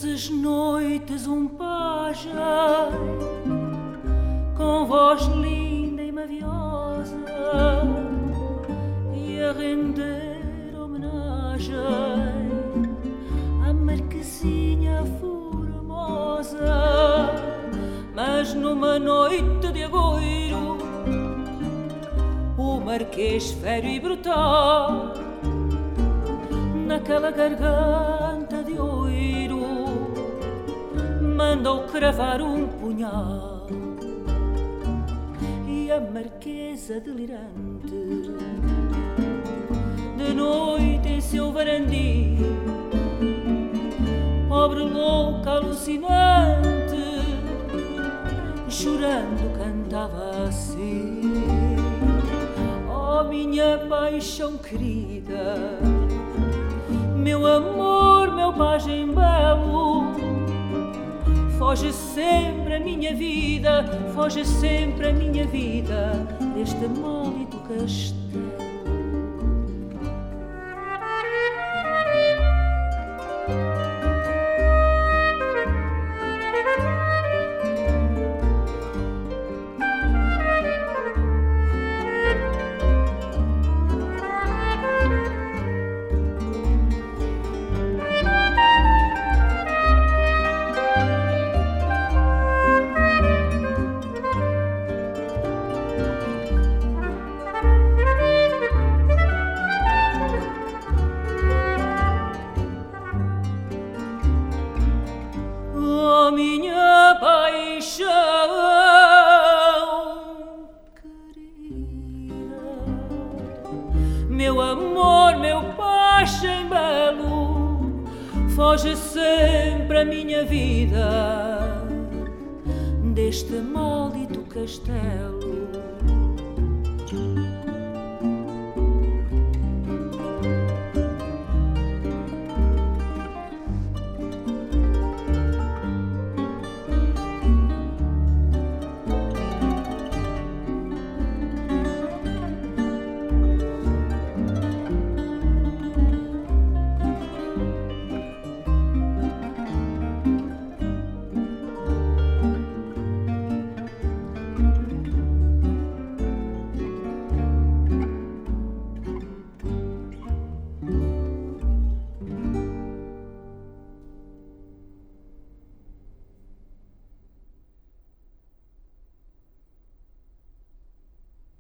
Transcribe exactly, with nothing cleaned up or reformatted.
Todas as noites um pajem com voz linda e maviosa e a render homenagem à Marquesinha formosa. Mas numa noite de agoiro o Marquês fério e brutal, naquela garganta de oiro, mandou cravar um punhal. E a Marquesa delirante, de noite em seu varandim, pobre louca alucinante, chorando cantava assim: oh, minha paixão querida, meu amor, meu pajem belo, foge sempre a minha vida, foge sempre a minha vida deste maldito castelo. Minha paixão querida, meu amor, meu pajem belo, foge sempre a minha vida deste maldito castelo.